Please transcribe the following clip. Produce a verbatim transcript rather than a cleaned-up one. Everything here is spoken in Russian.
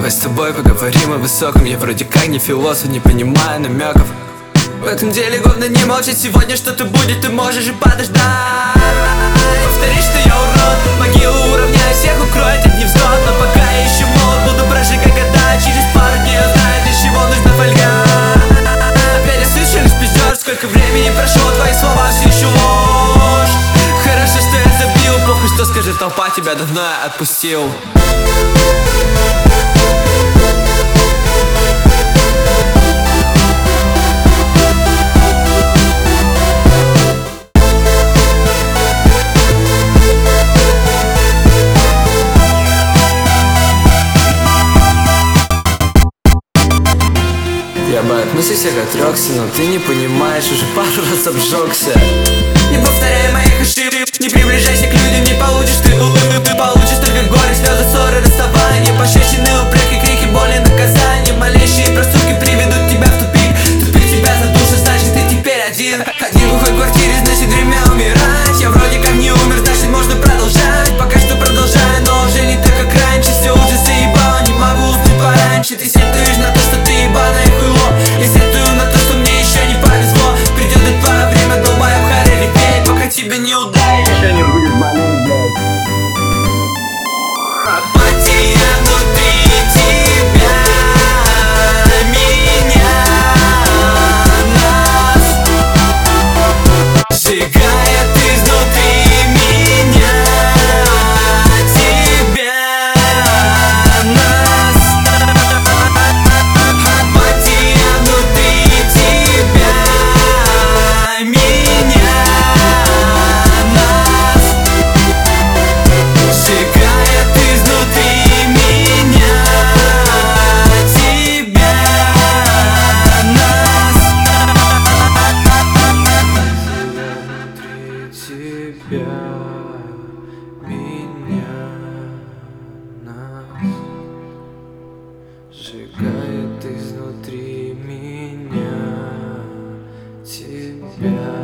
Давай с тобой поговорим о высоком. Я вроде как не философ, не понимаю намеков. В этом деле главное не молчать. Сегодня что-то будет, ты можешь и подождать. Повтори, что я урод, могилу уравняю, всех укроет от невзгод. Но пока я еще молод, буду прожигать года. Через пару дней узнаю, для чего нужна фольга. Опять я слышу лишь пиздёж. Сколько времени прошло, твои слова все еще ложь. Хорошо, что я забил, похуй, что скажет толпа, тебя давно я отпустил. Я бы от мыслей всех отрёкся, но ты не понимаешь, уже пару раз обжёгся. Не повторяй моих ошибок, не приближайся к людям, не получишь ты улыбку. Ты получишь только горе, слезы, ссоры, расставания, пощечины, упреки, крики, боли, наказания. Малейшие проступки приведут тебя в тупик. Тупик тебя задушит, значит ты теперь один. Один в глухой квартире, значит время умирать. Я вроде как не умер, значит можно продолжать. Пока что продолжаю, но уже не так как раньше. Все уже заебало, не могу уснуть пораньше. Ты сетуешь на то, что ты ебаное хуйло. Я сетую на то, что мне еще не повезло. Придет и твое время, долбая в харе репеть, пока тебе не ударит. Еще не будет болеть, блядь. Апатия внутри тебя, меня, нас сжигает изнутри меня, тебя, нас. Апатия внутри тебя, меня, нас сжигает изнутри меня, тебя, нас. Внутри тебя, меня, нас сжигает изнутри меня, тебя.